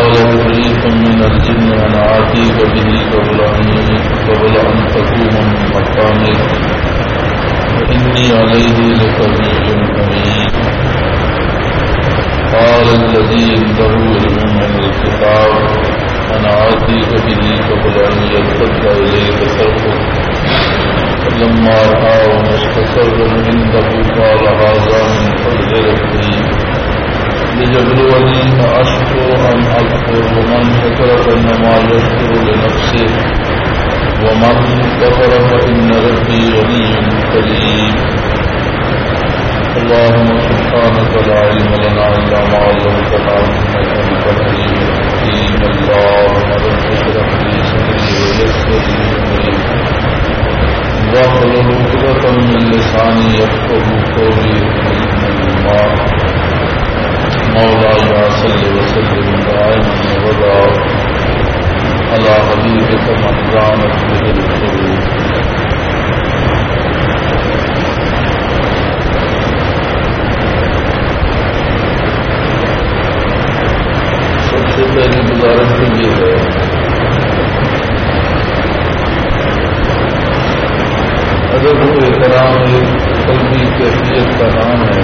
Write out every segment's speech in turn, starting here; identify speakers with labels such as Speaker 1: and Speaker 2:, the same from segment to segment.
Speaker 1: قال عفريت من الجن أنا آتيك به قبل أن تقوم من مقامك وإني عليه لقوي أمين. قال الذي عنده علم من الكتاب أنا آتيك به قبل أن يرتد إليك طرفك فلما رآه مستقرا عنده قال هذا من فضل ربي ليبلوني أشكر أم أكفر ومن شكر فإنما يشكر لنفسه ومن كفر فإن ربي غني كريم. اللهم سبحانك لا علم لنا إلا ما علمتنا إنك أنت العليم الحكيم. اللهم رب اشرح لي صدري ويسر لي أمري واحلل عقدة من لساني يفقهوا قولي. مولاي صل وسلم دائما ابدا على حبيبك من كانت به القلوب. سب سے پہلی گزارش تو یہ ہے ادب و احترام ایک قلبی کیفیت کا نام ہے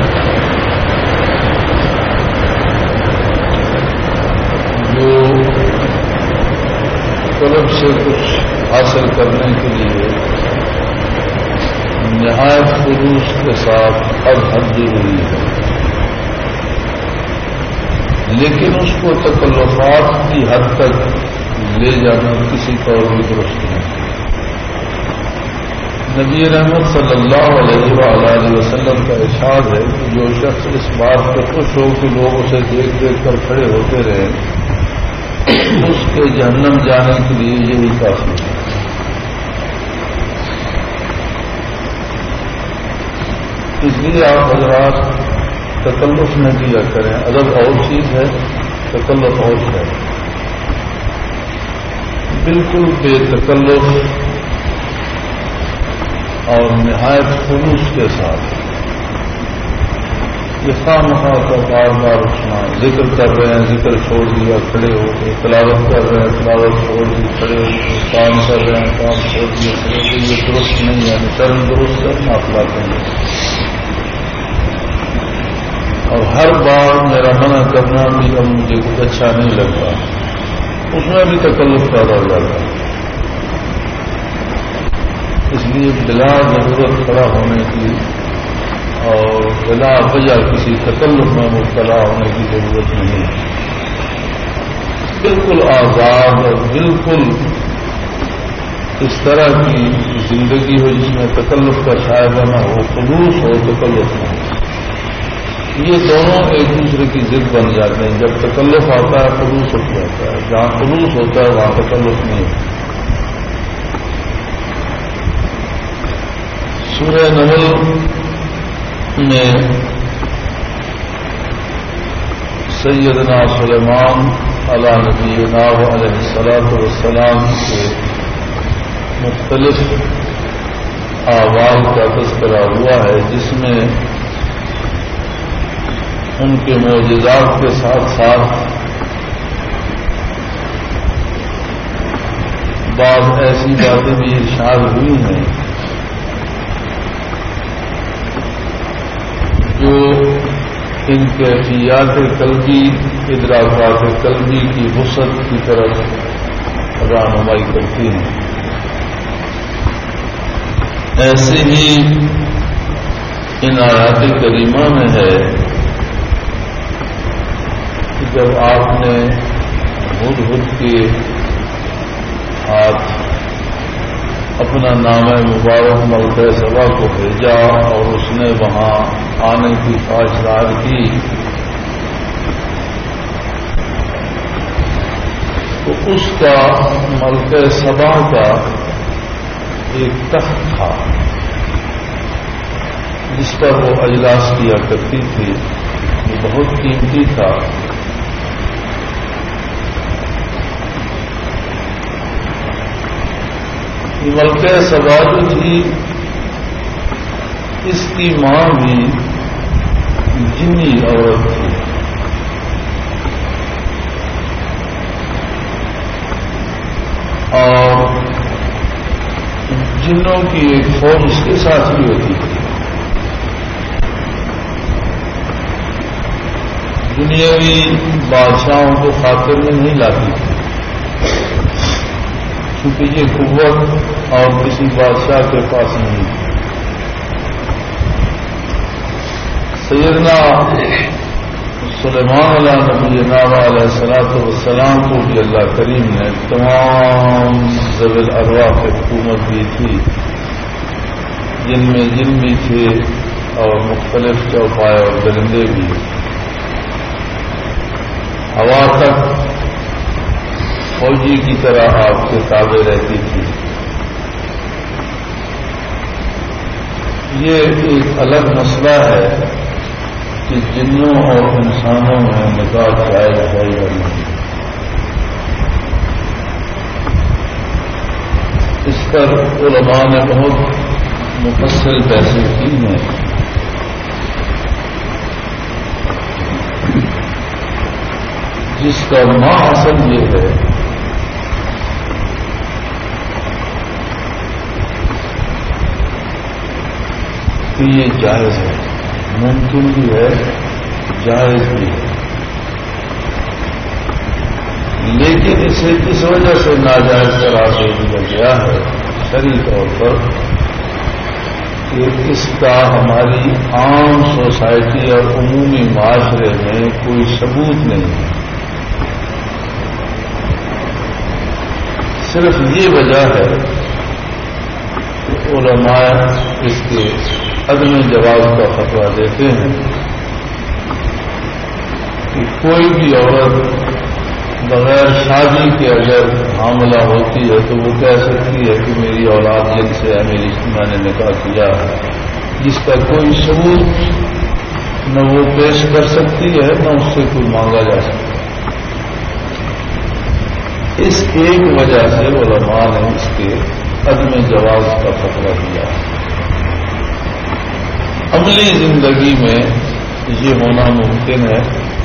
Speaker 1: جو طلب سے کچھ حاصل کرنے کے لیے نہایت خلوص کے ساتھ اب حد ضروری ہے، لیکن اس کو تکلفات کی حد تک لے جانا کسی طور بھی درست نہیں۔ نبی رحمت صلی اللہ علیہ وآلہ وسلم کا ارشاد ہے کہ جو شخص اس بات پہ خوش ہو کہ لوگ اسے دیکھ دیکھ کر کھڑے ہوتے رہے اس کے جہنم جانے کے لیے یہی کافی ہے۔ اس لیے آپ حضرات تکلف نہ کیا کریں، ادب اور چیز ہے، تکلف اور ہے۔ بالکل بے تکلف اور نہایت خلوص کے ساتھ یہ خواہ کا بار بار اٹھنا، ذکر کر رہے ہیں ذکر چھوڑ دیا کھڑے ہو گئے، تلاوت کر رہے ہیں تلاوت چھوڑ دی کھڑے ہو گئے، کام کر رہے ہیں کام چھوڑ دیے کھڑے ہو گئے، یہ درست نہیں ہے۔ چرم درست ہے معافلات ہیں، اور ہر بار میرا منع کرنا بھی اب مجھے کچھ اچھا نہیں لگتا، اس میں بھی تکلف پیدا ہو جاتا ہے۔ اس لیے بلا ضرورت کھڑا ہونے کی اور بلا وجہ کسی تکلف میں مبتلا ہونے کی ضرورت نہیں ہے۔ بالکل آزاد اور بالکل اس طرح کی زندگی ہو جس میں تکلف کا شائبہ نہ ہو، خلوص ہو تکلف نہ ہو، یہ دونوں ایک دوسرے کی ضد بن جاتے ہیں۔ جب تکلف آتا ہے خلوص ہو جاتا ہے، جہاں خلوص ہوتا ہے وہاں تکلف نہیں ہوتا۔ سورہ نمل میں سیدنا سلیمان علیہ نبینا علیہ الصلوۃ والسلام کے مختلف احوال کا تذکرہ ہوا ہے، جس میں ان کے معجزات کے ساتھ ساتھ بعض ایسی باتیں بھی ارشاد ہوئی ہیں جو ان کیفیات قلبی ادراکات قلبی کی وسعت کی طرف رہنمائی کرتی ہیں۔ ایسے ہی ان آیات کریمہ میں ہے کہ جب آپ نے ہدہد کے ہاتھ اپنا نام مبارک ملکہ سبا کو بھیجا اور اس نے وہاں آنے کی خواہشات کی، تو اس کا ملکہ سبا کا ایک تخت تھا جس پر وہ اجلاس کیا کرتی تھی، وہ بہت قیمتی تھا۔ ملکہ سبا جو تھی اس کی ماں بھی جنی عورت تھی، اور جنوں کی ایک فوج اس کے ساتھ ہی ہوتی ہے. دنیاوی بادشاہوں کو خاطر میں نہیں لاتی کیونکہ یہ قوت اور کسی بادشاہ کے پاس نہیں. سیدنا سلیمان علیہ نبینا علیہ الصلوۃ والسلام کو بھی اللہ کریم نے تمام ذوی الارواح کی حکومت دی تھی، جن میں جن بھی تھے اور مختلف چوپائے اور درندے بھی. ہوا تک فوجی کی طرح آپ کے تابع رہتی تھی. یہ ایک الگ مسئلہ ہے کہ جنوں اور انسانوں میں نکاح جائز ہے یا نہیں. اس پر علماء نے بہت مفصل بحثیں کی ہیں. جس کا اصل یہ ہے کہ یہ جائز ہے، ممکن بھی ہے، جائز بھی ہے، لیکن اسے کس وجہ سے ناجائز قرار دے دیا گیا ہے شرعی طور پر کہ اس کا ہماری عام سوسائٹی اور عمومی معاشرے میں کوئی ثبوت نہیں ہے. صرف یہ وجہ ہے کہ علماء اس کے عدم جواز کا فتویٰ دیتے ہیں کہ کوئی بھی عورت بغیر شادی کے اگر حاملہ ہوتی ہے تو وہ کہہ سکتی ہے کہ میری اولاد جن سے ہے، میں نے نکاح کیا ہے، جس کا کوئی ثبوت نہ وہ پیش کر سکتی ہے نہ اس سے کوئی مانگا جا سکتا. اس ایک وجہ سے علماء نے اس کے عدم جواز کا فتویٰ دیا. عملی زندگی میں یہ ہونا ممکن ہے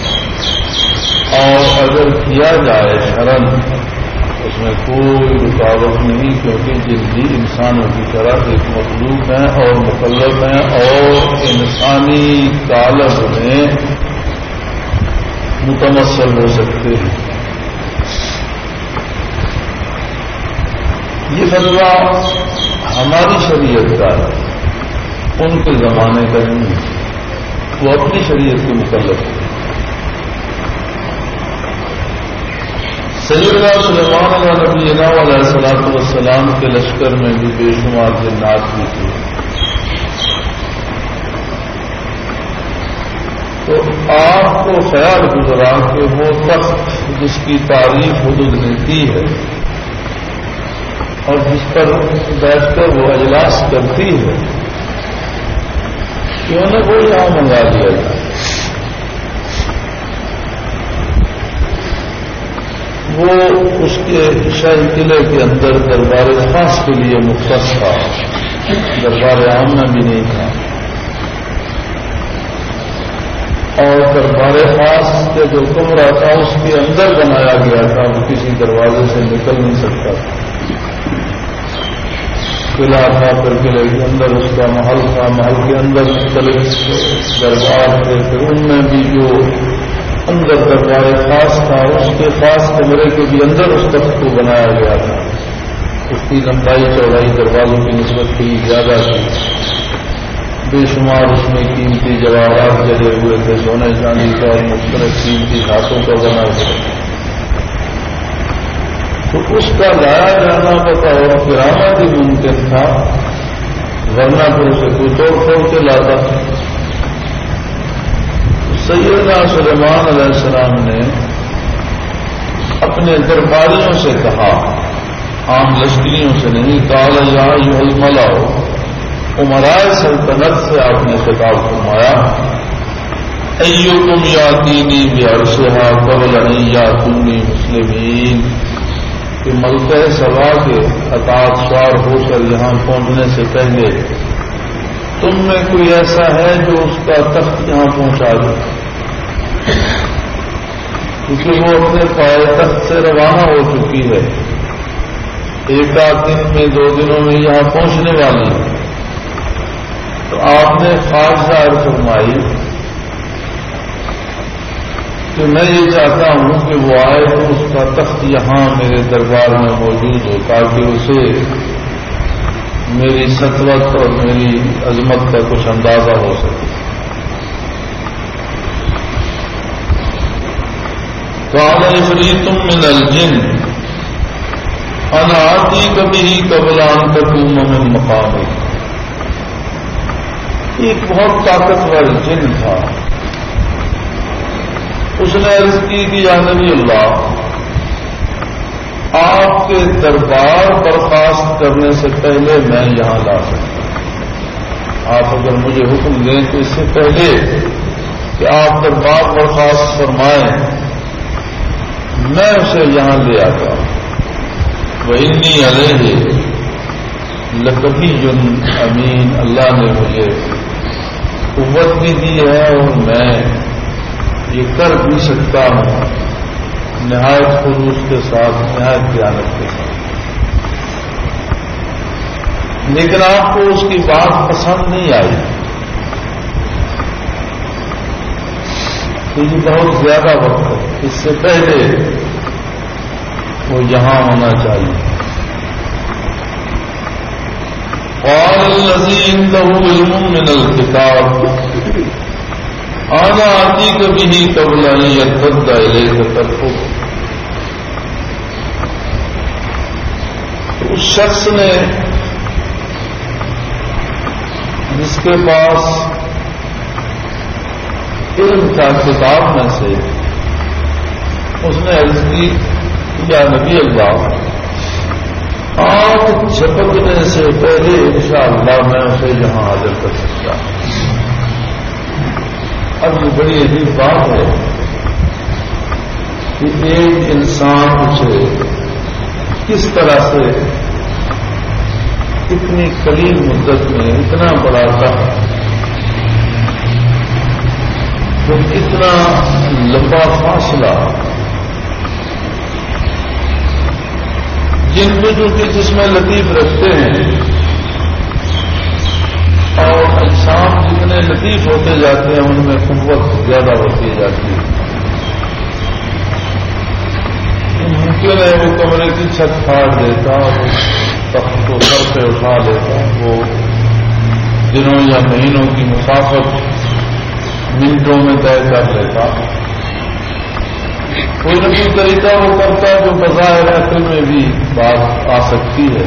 Speaker 1: اور اگر کیا جائے شرعاً اس میں کوئی رکاوٹ نہیں، کیونکہ جلدی انسانوں کی طرح ایک مخلوق ہیں اور مکلف ہیں اور انسانی کالب میں متمثل ہو سکتے ہیں. یہ فتویٰ ہماری شریعت کا ہے، ان کے زمانے کا نہیں ہے، وہ اپنی شریعت کے مکلف ہے. سیدنا سلیمان علیہ نبینا علیہ الصلوۃ والسلام کے لشکر میں بھی بے شمار جنات بھی تھے. تو آپ کو خیال گزرا کہ وہ تخت جس کی تعریف حدود نے کی ہے اور جس پر بیٹھ کر وہ اجلاس کرتی ہے، کیوں نہ وہ یہاں منگا دیا جائے. وہ اس کے شاہی قلعے کے اندر دربار خاص کے لیے مختص تھا، دربار عام میں بھی نہیں تھا. اور دربار خاص کے جو کمرہ تھا اس کے اندر بنایا گیا تھا، وہ کسی دروازے سے نکل نہیں سکتا تھا. قلعہ تھا، پھر قلعے کے اندر اس کا محل تھا، محل کے اندر مختلف دربار تھے، پھر ان میں بھی جو اندر دربار خاص تھا اس کے خاص کمرے کے بھی اندر اس تخت کو بنایا گیا تھا. اس کی لمبائی چوڑائی دروازوں کی نسبت تھی زیادہ تھی. بے شمار اس میں قیمتی جواہرات جڑے ہوئے تھے، سونے چاندی کا اور مختلف قیمتی ہاتھوں کا بنا ہوا. تو اس کا لایا جانا بطور کرامت ہی ممکن تھا، ورنہ پھر اسے کوئی توڑ کے لاتا. سیدنا سلیمان علیہ السلام نے اپنے درباریوں سے کہا، عام لشکریوں سے نہیں، قال یا ایھا الملأ، امراء سلطنت سے آپ نے خطاب فرمایا، ایکم یاتینی بعرشھا قبل ان یاتونی مسلمین، کہ ملکہ سبا کے اطاعت شوار ہو کر یہاں پہنچنے سے پہلے تم میں کوئی ایسا ہے جو اس کا تخت یہاں پہنچا دے، کیونکہ وہ اپنے پائے تخت سے روانہ ہو چکی ہے. ایک آدھ دن میں 2 دنوں میں یہاں پہنچنے والی ہے، تو آپ نے خواہش ظاہر فرمائی کہ میں یہ چاہتا ہوں کہ وہ آئے تو اس کا تخت یہاں میرے دربار میں موجود ہو، تاکہ اسے میری سطوت اور میری عظمت کا کچھ اندازہ ہو سکے۔ قال عفریت من الجن انا آتیک بہ قبل ان تقوم من مقامک۔ ایک بہت طاقتور جن تھا، اس نے عرض کی کہ یا نبی اللہ، آپ کے دربار برخاست کرنے سے پہلے میں یہاں لا سکتا ہوں۔ آپ اگر مجھے حکم دیں تو اس سے پہلے کہ آپ دربار برخاست فرمائیں میں اسے یہاں لے آتا ہوں۔ وَإِنِّي عَلَيْهِ لَقَوِيٌّ أَمِينٌ، اللہ نے مجھے قوت بھی دی ہے اور میں یہ کر بھی سکتا ہوں نہایت خلوص کے ساتھ، نہایت دیانت کے ساتھ۔ لیکن آپ کو اس کی بات پسند نہیں آئی کہ یہ بہت زیادہ وقت ہے، اس سے پہلے وہ یہاں ہونا چاہیے۔ قال الذي عنده علم من الكتاب انا آتيك به قبل ان يرتد اليك طرفك۔ اس شخص نے جس کے پاس علم تھا کتاب میں سے، اس نے عرض کی یا نبی اللہ، آنکھ جھپکنے سے پہلے انشاءاللہ میں اسے یہاں حاضر کر سکتا ہوں۔ اب یہ بڑی عجیب بات ہے کہ ایک انسان اسے کس طرح سے اتنی قلیل مدت میں اتنا بڑا تھا، اتنا لمبا فاصلہ، جن کو جو کہ جسم لطیف رکھتے ہیں اور اجسام جتنے لطیف ہوتے جاتے ہیں ان میں قوت زیادہ ہوتی جاتی ہے۔ ممکن ہے وہ کمرے کی چھت پھاڑ دیتا، وہ تخت کو سر پہ اٹھا لیتا، وہ دنوں یا مہینوں کی مسافت منٹوں میں طے کر لیتا، کوئی نہ کوئی طریقہ وہ کرتا ہے جو بظاہر عقل میں بھی بات آ سکتی ہے۔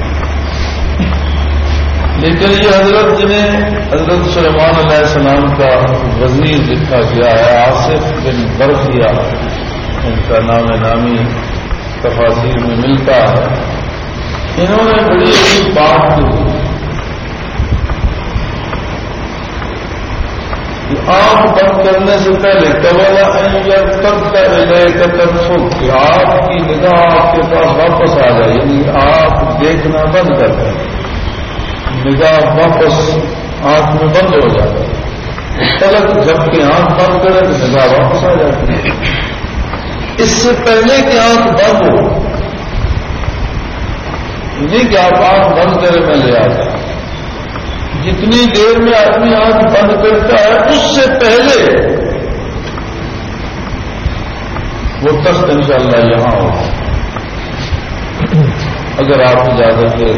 Speaker 1: لیکن یہ حضرت جنہیں حضرت سلیمان علیہ السلام کا وزیر لکھا گیا ہے، آصف بن برقیہ ان کا نام نامی تفاسیر میں ملتا ہے، انہوں نے بڑی عجیب بات کی کہ آنکھ بند کرنے سے پہلے قبل ان یرتد الیک طرفک، کہ آپ کی نگاہ آپ کے پاس واپس آ جائے، یعنی آپ دیکھنا بند کر دیں، نگاہ واپس آنکھ میں بند ہو جاتا ہے، پلک جب کہ آنکھ بند کرے تو نگاہ واپس آ جاتی ہے۔ اس سے پہلے کہ آنکھ بند ہو، نہیں کہ آپ آنکھ بند کرے میں لے آتا، جتنی دیر میں آدمی آنکھ بند کرتا ہے اس سے پہلے وہ تخت انشاءاللہ یہاں ہو، اگر آپ اجازت دیں۔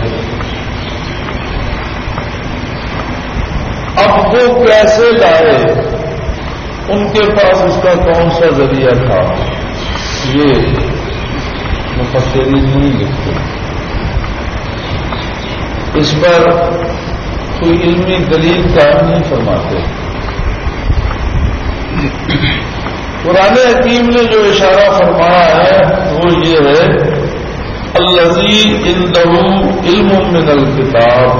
Speaker 1: اب وہ کیسے لائے، ان کے پاس اس کا کون سا ذریعہ تھا، یہ مفسرین نہیں لکھتے، اس پر کوئی علمی دلیل قائم نہیں فرماتے۔ قرآن حکیم نے جو اشارہ فرمایا ہے وہ یہ ہے الذی عندہ علم من الکتاب،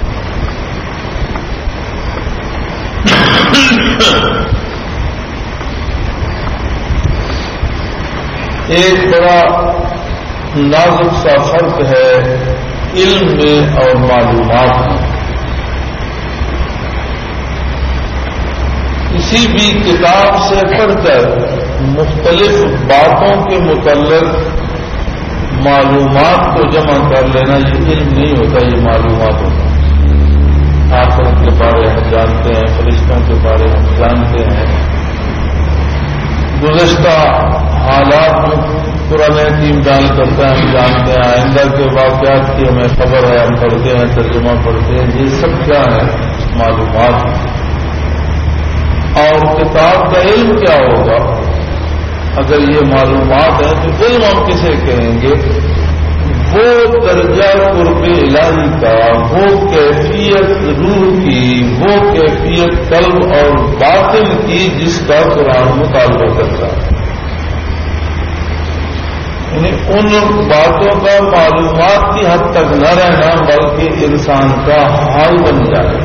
Speaker 1: ایک بڑا نازک سا فرق ہے علم میں اور معلومات میں۔ کسی بھی کتاب سے پڑھ کر مختلف باتوں کے متعلق معلومات کو جمع کر لینا یہ علم نہیں ہوتا، یہ معلومات ہوتا ہے۔ آخرت کے بارے ہم جانتے ہیں، فرشتوں کے بارے ہم جانتے ہیں، گزشتہ حالات میں قرآن حکیم بیان کرتا ہے ہم جانتے ہیں، آئندہ کے واقعات کی ہمیں خبر ہے، ہم پڑھتے ہیں، ترجمہ پڑھتے ہیں، یہ سب کیا ہے؟ معلومات۔ اور کتاب کا علم کیا ہوگا؟ اگر یہ معلومات ہیں تو علم ہم کسے کہیں گے؟ وہ درجہ قرب الہی کا، وہ کیفیت روح کی، وہ کیفیت قلب اور باطن کی جس کا قرآن مطالبہ کرتا ہے۔ یعنی ان باتوں کا معلومات کی حد تک نہ رہنا بلکہ انسان کا حال بن جائے۔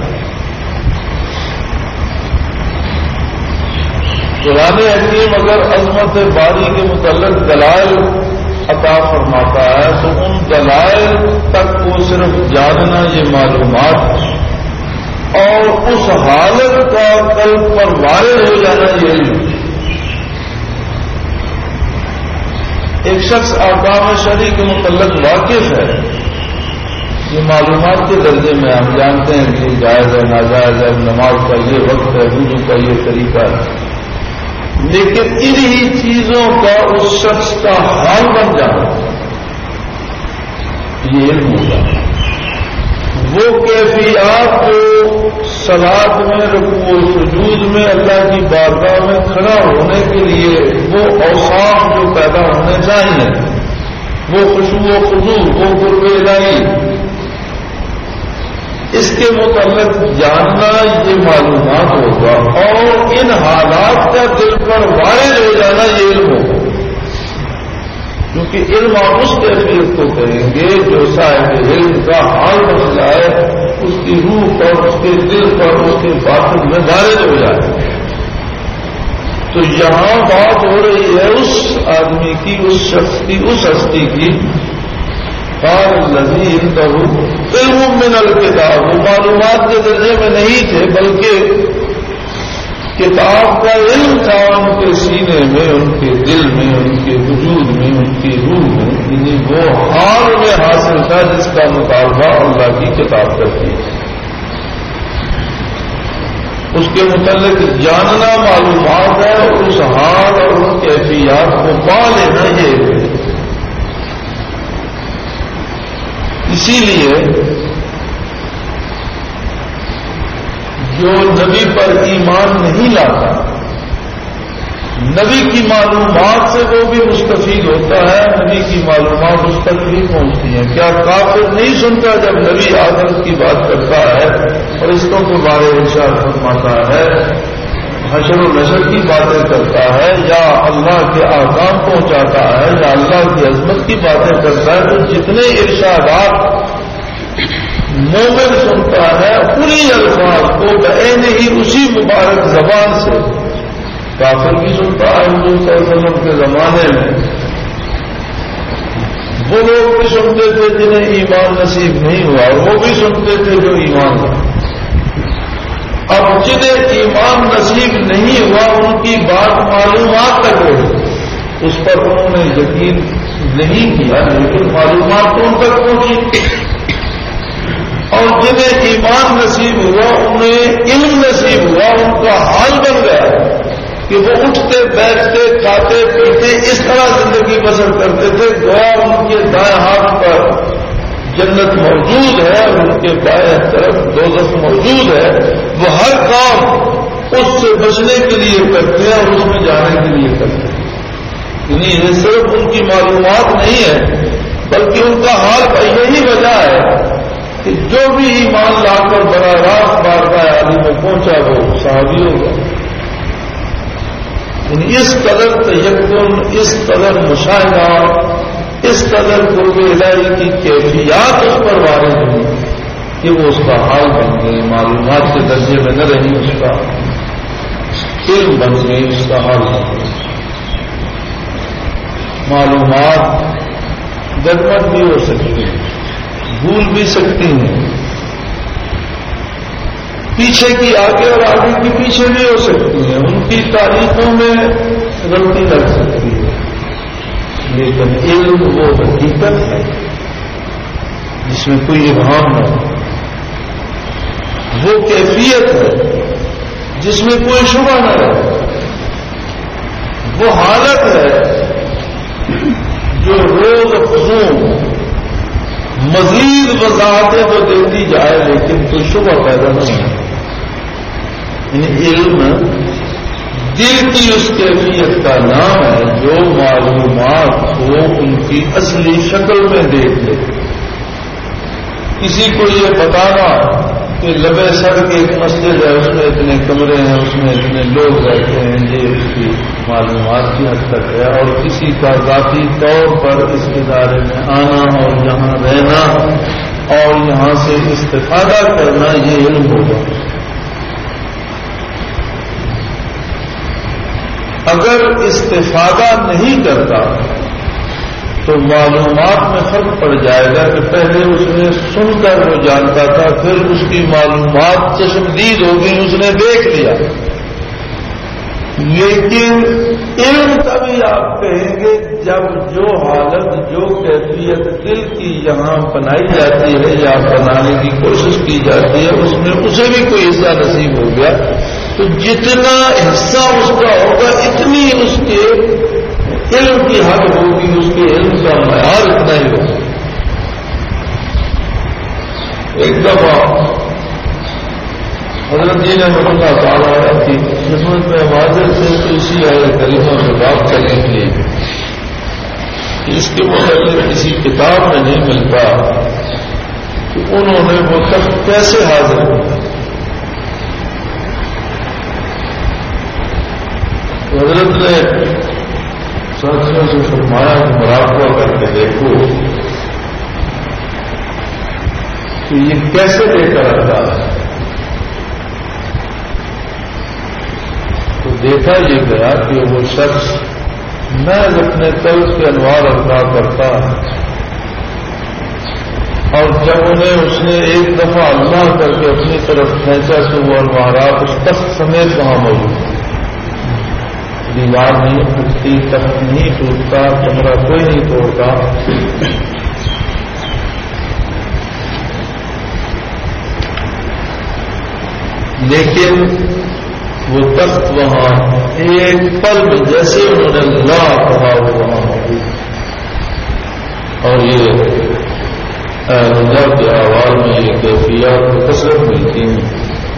Speaker 1: قرآن حکیم اگر عظمت باری کے متعلق دلائل عطا فرماتا ہے تو ان دلائل تک کو صرف جاننا یہ معلومات، اور اس حالت کا قلب پر وارد ہو جانا یہ علم۔ ایک شخص احکام شرعی کے متعلق واقف ہے، یہ معلومات کے درجے میں ہم جانتے ہیں کہ جائز ہے، ناجائز ہے، نماز کا یہ وقت ہے، وضو کا یہ طریقہ ہے، لیکن انہی چیزوں کا اس شخص کا حال بن جانا یہ علم ہوگا۔ وہ کیفیات جو صلاۃ میں، رکوع و سجود میں، اللہ کی بارگاہ میں کھڑا ہونے کے لیے وہ اوصاف جو پیدا ہونے چاہیے، وہ خشوع و خضوع، وہ قرب الہی، اس کے متعلق جاننا یہ معلومات ہوگا، اور ان حالات کا دل پر وارد ہو جانا یہ علم ہوگا۔ کیونکہ علم آپ اس کیفیت کو کہیں گے جو صاحب علم کا حال بن جائے، اس کی روح پر، اس کے دل پر، اس کے باطن میں وارد ہو جائے۔ تو یہاں بات ہو رہی ہے اس آدمی کی، اس شخص کی، اس ہستی کی، قال الذی عنده علم من الکتاب، وہ معلومات کے درجے میں نہیں تھے بلکہ کتاب کا علم تھا ان کے سینے میں، ان کے دل میں، ان کے وجود میں، ان کی روح میں، یعنی وہ حال میں حاصل تھا جس کا مطالبہ اللہ کی کتاب کرتی ہے۔ اس کے متعلق جاننا معلومات ہے، اور اس حال اور ان کیفیات کو پا لینا یہ ہے۔ اسی لیے جو نبی پر ایمان نہیں لاتا، نبی کی معلومات سے وہ بھی مستفید ہوتا ہے، نبی کی معلومات اس تک بھی پہنچتی ہیں۔ کیا کافر نہیں سنتا جب نبی آخرت کی بات کرتا ہے، فرشتوں کے بارے ارشاد فرماتا ہے، حشر و نشر کی باتیں کرتا ہے، یا اللہ کے احکام پہنچاتا ہے، یا اللہ کی عظمت کی باتیں کرتا ہے، تو جتنے ارشادات مومن سنتا ہے انہی الفاظ کو بعین ہی اسی مبارک زبان سے کافر بھی سنتا ہے۔ حضور صلی اللہ علیہ وسلم کے زمانے میں وہ لوگ بھی سنتے تھے جنہیں ایمان نصیب نہیں ہوا، اور وہ بھی سنتے تھے جو ایمان ہوا۔ اب جنہیں ایمان نصیب نہیں ہوا ان کی بات معلومات تک رہی، اس پر انہوں نے یقین نہیں کیا، لیکن معلومات تو ان تک پہنچی۔ اور جنہیں ایمان نصیب ہوا انہیں علم نصیب ہوا، ان کا حال بن گیا کہ وہ اٹھتے بیٹھتے کھاتے پیتے اس طرح زندگی بسر کرتے تھے گویا ان کے دائیں ہاتھ پر جنت موجود ہے، ان کے بائیں طرف دوزخ موجود ہے، وہ ہر کام اس سے بچنے کے لیے کرتے ہیں اور اس میں جانے کے لیے کرتے ہیں۔ یعنی یہ صرف ان کی معلومات نہیں ہے بلکہ ان کا حال کا یہی وجہ ہے کہ جو بھی ایمان لا کر براہ راست بارگاہ عالی میں پہنچا وہ صحابی ہوگا۔ یعنی اس قدر تیقن، اس قدر مشاہدہ، اس قدر قرب الہی کی کیفیات اس پر وارد ہوئی کہ وہ اس کا حال بن گئی، معلومات کے درجے میں نہ رہی، اس کا علم بن گئی، اس کا حال بن گئی۔ معلومات گڑبڑ بھی ہو سکتی ہیں، بھول بھی سکتی ہیں، پیچھے کی آگے اور آگے کی پیچھے بھی ہو سکتی ہیں، ان کی تاریخوں میں غلطی لگ سکتی ہے، لیکن علم وہ حقیقت ہے جس میں کوئی ابہام نہ ہو، وہ کیفیت ہے جس میں کوئی شبہ نہ رہے، وہ حالت ہے جو روز افزوں مزید وضاحتیں تو دیتی جائے لیکن کوئی شبہ پیدا نہیں ہے۔ یعنی علم دل کی اس کیفیت کا نام ہے جو معلومات کو ان کی اصلی شکل میں دیکھ لے۔ کسی کو یہ بتانا کہ لبے سڑک ایک مسجد ہے، اس میں اتنے کمرے ہیں، اس میں اتنے لوگ رہتے ہیں، یہ اس کی معلومات کی حد تک ہے، اور کسی کا ذاتی طور پر اس ادارے میں آنا اور یہاں رہنا اور یہاں سے استفادہ کرنا یہ علم ہوگا۔ اگر استفادہ نہیں کرتا تو معلومات میں فرق پڑ جائے گا کہ پہلے اس نے سن کر وہ جانتا تھا، پھر اس کی معلومات چشمدید ہوگی، اس نے دیکھ لیا۔ لیکن علم تبھی آپ کہیں گے جب جو حالت جو کیفیت دل کی یہاں بنائی جاتی ہے یا بنانے کی کوشش کی جاتی ہے اس میں اسے بھی کوئی حصہ نصیب ہو گیا تو جتنا حصہ اس کا ہوگا اتنی اس کے علم کی حد ہوگی، اس کے علم کا معیار اتنا ہی ہوگا۔ ایک دفعہ حضرت جی نے اللہ تعالیٰ کی خدمت میں واضح سے تو اسی آئے کریمہ میں بات کرنے کے لیے کہ اس کے متعلق کسی کتاب میں نہیں ملتا کہ انہوں نے وہ تخت کیسے حاصل کیا۔ حضرت نے ساتھیوں سے فرمایا کہ مراقبہ کر کے دیکھو کہ یہ کیسے لے کر آتا ہے۔ تو دیکھا یہ گیا کہ وہ شخص محض اپنے طرز کے انوار ادا کرتا ہے، اور جب انہیں اس نے ایک دفعہ اللہ کر کے اپنی طرف کھینچا تو وہ انوارات اس تخت سمیت وہاں موجود ہیں۔ دیوار نہیں ٹوٹتی، تخت نہیں ٹوٹتا، کمرہ کوئی نہیں توڑتا، لیکن وہ تخت وہاں ایک پل میں جیسے انہوں نے اللہ کہا وہ وہاں موجود، اور یہ اللہ کے احوال میں یہ کیفیات کو کثرت ملتی ہیں۔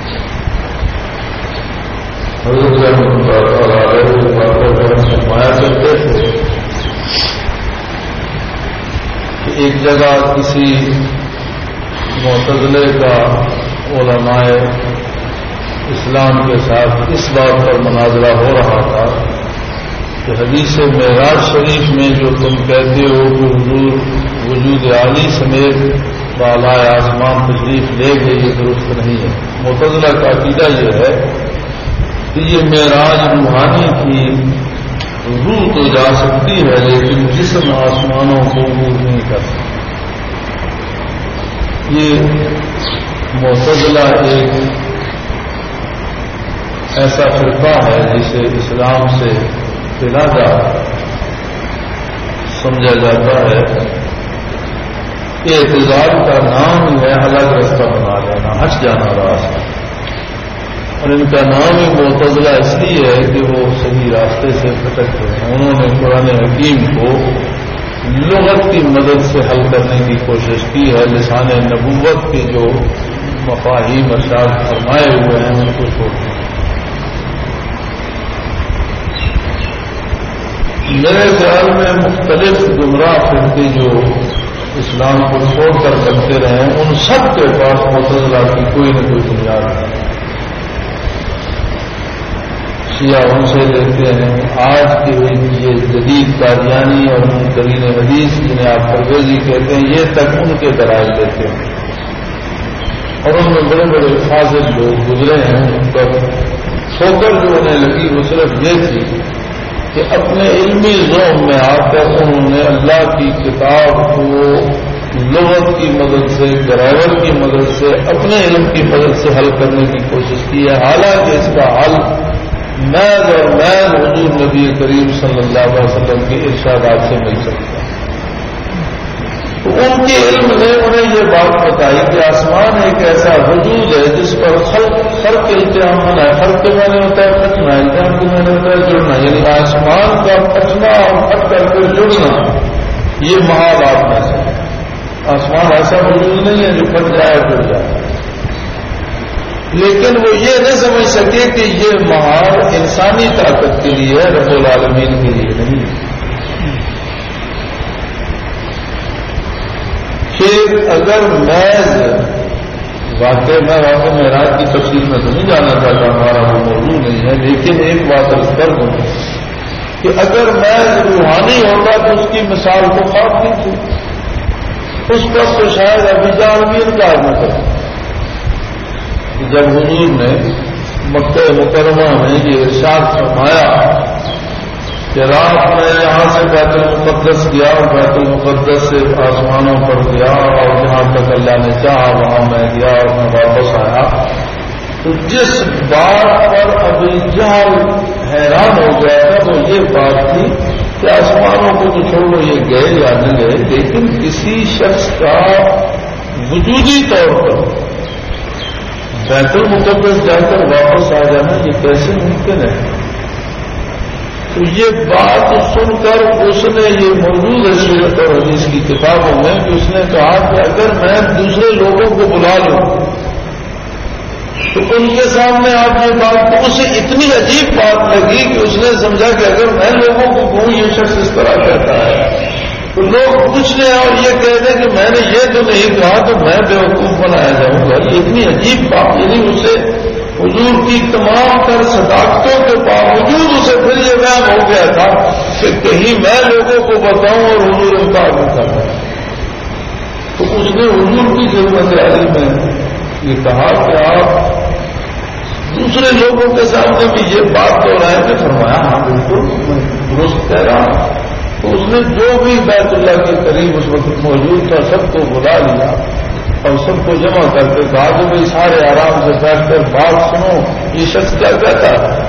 Speaker 1: حضرت فرمایا کرتے تھے کہ ایک جگہ کسی معتزلے کا علماء اسلام کے ساتھ اس بات پر مناظرہ ہو رہا تھا کہ حدیث معراج شریف میں جو تم کہتے ہو کہ حضور وجود عالی سمیت بالائے آسمان تشریف لے گئے، یہ درست نہیں ہے۔ معتزلہ کا عقیدہ یہ ہے کہ یہ معراج روحانی کی روح تو جا سکتی ہے لیکن جسم آسمانوں کو عبور نہیں کر سکتا۔ یہ معتزلہ ایک ایسا فرقہ ہے جسے اسلام سے فراغ سمجھا جاتا ہے۔ اعتزال کا نام ہی ہے الگ رستہ بنا لینا، ہٹ جانا راستہ، اور ان کا نام ہی معتزلہ اس لیے ہے کہ وہ صحیح راستے سے بھٹکتے ہیں۔ انہوں نے قرآن حکیم کو لغت کی مدد سے حل کرنے کی کوشش کی ہے، لسان نبوت کے جو مفاہیم ارشاد فرمائے ہوئے ہیں ان کو چھوڑ دیں۔ میرے خیال میں مختلف گمراہ فرقے جو اسلام کو چھوڑ کر چلتے رہے ان سب کے پاس معتزلہ کی کوئی نہ کوئی بنیاد ہے۔ شیعہ ان سے لیتے ہیں، آج کے یہ جدید قادیانی اور منکرین حدیث جنہیں آپ پرویزی کہتے ہیں یہ تک ان کے درائل لیتے ہیں، اور ان میں بڑے بڑے فاضل لوگ گزرے ہیں۔ ان پر ٹھوکر جو انہیں لگی وہ صرف یہ تھی کہ اپنے علمی ذوق میں آ کر انہوں نے اللہ کی کتاب کو لغت کی مدد سے، گرامر کی مدد سے، اپنے علم کی مدد سے حل کرنے کی کوشش کی ہے، حالانکہ اس کا حل محض اور محض حضور نبی کریم صلی اللہ علیہ وسلم کے ارشادات سے مل سکتا ہے۔ تو ان کے علم نے انہیں یہ بات بتائی کہ آسمان ایک ایسا وجود ہے جس پر خلق التیام ہونا ہے۔ خلق کے معنی ہوتا ہے پھٹنا، التیام کے معنی ہوتا ہے جڑنا، یعنی آسمان کا پھٹنا اور پھٹ کر کے جڑنا، یہ محال آپ میں سے۔ آسمان ایسا وجود نہیں ہے جو پھٹ جائے اور جڑ جائے، لیکن وہ یہ نہ سمجھ سکے کہ یہ محال انسانی طاقت کے لیے ہے، رب العالمین کے لیے نہیں۔ پھر اگر محض واقع معراج کی تفصیل میں تو نہیں جانا چاہتا، ہمارا وہ موضوع نہیں ہے، لیکن ایک بات عرض کر دوں کہ اگر محض روحانی ہوتا تو اس کی مثال تو خواب نہیں تھی، اس پر تو شاید ابھی جان بھی انکار نہ کرتا۔ جب حضور نے مکہ مکرمہ میں یہ ارشاد فرمایا کہ رات میں یہاں سے بیت المقدس گیا اور بیت المقدس سے آسمانوں پر گیا اور جہاں تک اللہ نے چاہا وہاں میں گیا اور میں واپس آیا، تو جس بات پر ابھی جہل حیران ہو گیا تھا وہ یہ بات تھی کہ آسمانوں کو تو چھوڑو یہ گئے یا نہ گئے، لیکن کسی شخص کا وجودی طور پر بیت المقدس جا کر واپس آ جانا یہ کیسے ممکن ہے؟ تو یہ بات سن کر اس نے یہ موجود ہے سیرت اور حدیث کی کتابوں میں کہ اس نے کہا کہ اگر میں دوسرے لوگوں کو بلا لوں تو ان کے سامنے آپ نے بات تو اسے اتنی عجیب بات لگی کہ اس نے سمجھا کہ اگر میں لوگوں کو کہوں یہ شخص اس طرح کہتا ہے تو لوگ پوچھ لیں اور یہ کہہ دیں کہ میں نے یہ تو نہیں کہا تو میں بیوقوف بنایا جاؤں گا۔ یہ اتنی عجیب بات، یعنی اسے حضور کی تمام تر صداقتوں کے باوجود اسے پھر یہ وہم ہو گیا تھا کہ کہیں میں لوگوں کو بتاؤں اور حضور انکار نہ کر رہا ہے۔ تو اس نے حضور کی ضرورت عالی میں یہ کہا کہ آپ دوسرے لوگوں کے سامنے بھی یہ بات دہرائیں کہ فرمایا ہاں بالکل درست کہہ رہا ہوں۔ تو اس نے جو بھی بیت اللہ کے قریب اس وقت موجود تھا سب کو بلا لیا اور سب کو جمع کر کے کہا کہ بھائی سارے آرام سے بیٹھ کر بات سنو، یہ شخص کیا کہتا ہے؟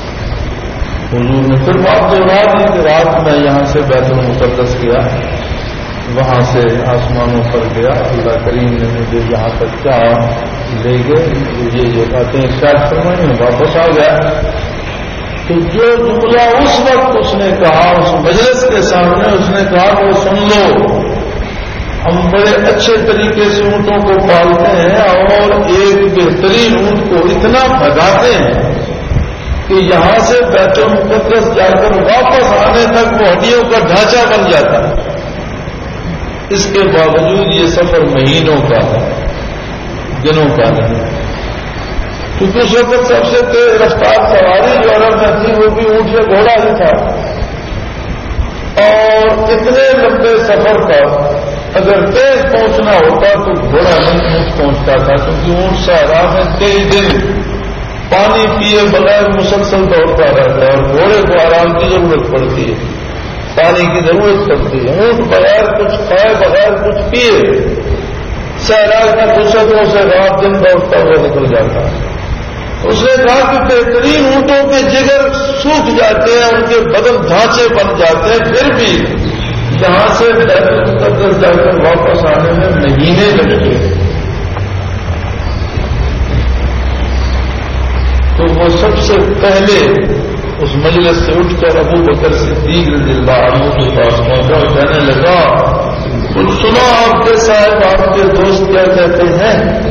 Speaker 1: حضور نے پھر بات دوہرا دی کہ رات میں یہاں سے بیت المقدس گیا، وہاں سے آسمانوں پر گیا، اللہ کریم نے مجھے یہاں تک کیا لے گئے، یہ باتیں ارشاد فرمائیں، واپس آ گیا۔ تو جو جملہ اس وقت اس نے کہا اس مجلس کے سامنے، اس نے کہا کہ سن لو، ہم بڑے اچھے طریقے سے اونٹوں کو پالتے ہیں اور ایک بہترین اونٹ کو اتنا بھگاتے ہیں کہ یہاں سے بیت المقدس جا کر واپس آنے تک وہ ہڈیوں کا ڈھانچہ بن جاتا ہے۔ اس کے باوجود یہ سفر مہینوں کا ہے، دنوں کا نہیں، کیونکہ اس وقت سب سے تیز رفتار سواری جو عرب میں تھی وہ بھی اونٹ سے گھوڑا ہی تھا، اور اتنے لمبے سفر پر اگر تیز پہنچنا ہوتا تو گھوڑا نہیں اونٹ پہنچتا تھا، کیونکہ اونٹ صحرا میں کئی دن پانی پیے بغیر مسلسل دوڑتا رہتا ہے اور گھوڑے کو آرام کی ضرورت پڑتی ہے، پانی کی ضرورت پڑتی ہے۔ اونٹ بغیر کچھ کھائے بغیر کچھ پیے صحرا کی فرصتوں سے رات دن دوڑتا ہوا نکل جاتا ہے۔ اس نے کہا کہ بہترین اونٹوں کے جگر سوکھ جاتے ہیں، ان کے بدن ڈھانچے بن جاتے ہیں، پھر بھی یہاں سے بیت المقدس جا کر واپس آنے میں مہینے لگتے ہیں۔ تو وہ سب سے پہلے اس مجلس سے اٹھ کر ابو بکر صدیق رضی اللہ عنہ کے پاس پہنچا اور کہنے لگا کچھ سنو آپ کے صاحب، آپ کے دوست کیا کہتے ہیں؟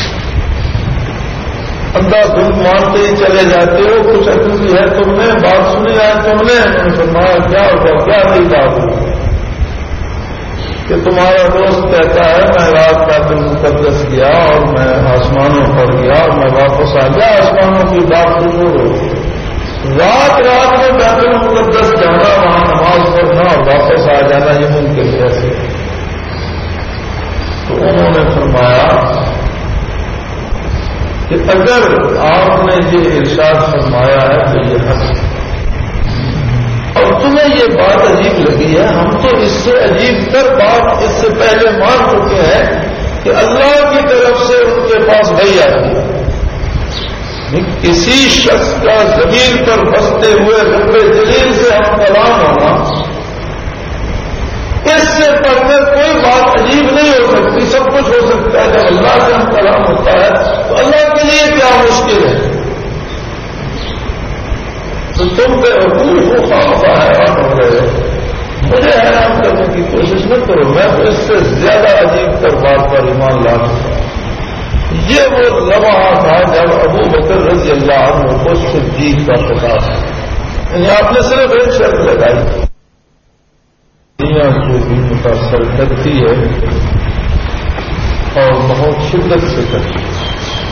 Speaker 1: اندھا دھند مانتے ہی چلے جاتے ہو، کچھ عقل ہے تم نے، بات سنی ہے تم نے؟ فرمایا کیا ہوگا، کیا نہیں بات ہوگی؟ کہ تمہارا دوست کہتا ہے میں رات بیت المقدس گیا اور میں آسمانوں پر گیا اور میں واپس آ گیا۔ آسمانوں کی بات تو چھوڑو، رات میں بیت المقدس جانا، وہاں نماز پڑھنا اور واپس آ جانا یہ ممکن کیسے؟ تو انہوں نے فرمایا کہ اگر آپ نے یہ ارشاد فرمایا ہے تو یہ حق ہے، اور تمہیں یہ بات عجیب لگی ہے، ہم تو اس سے عجیب تر بات اس سے پہلے مان چکے ہیں کہ اللہ کی طرف سے ان کے پاس وحی آتی ہے، کسی شخص کا زمین پر بستے ہوئے رب جلیل سے ہم کلام ہونا، اس سے بڑھ کر کوئی بات عجیب نہیں ہو سکتی. سب کچھ ہو سکتا ہے. جب اللہ سے ہم کلام ہوتا ہے تو اللہ کے لیے کیا مشکل ہے؟ تو تم پہ حقوق کو خامخواہ حیران ہو رہے ہو. مجھے حیران کرنے کی کوشش نہ کرو. میں تو اس سے زیادہ عجیب تر بات پر ایمان لا سکتا ہوں. یہ وہ لمحہ تھا جب ابو بکر رضی اللہ عنہ کو صدیق کا پتا تھا. یعنی آپ نے صرف ایک شرط لگائی، دنیا کو بھی متاثر کرتی ہے اور بہت شدت سے کرتی ہے.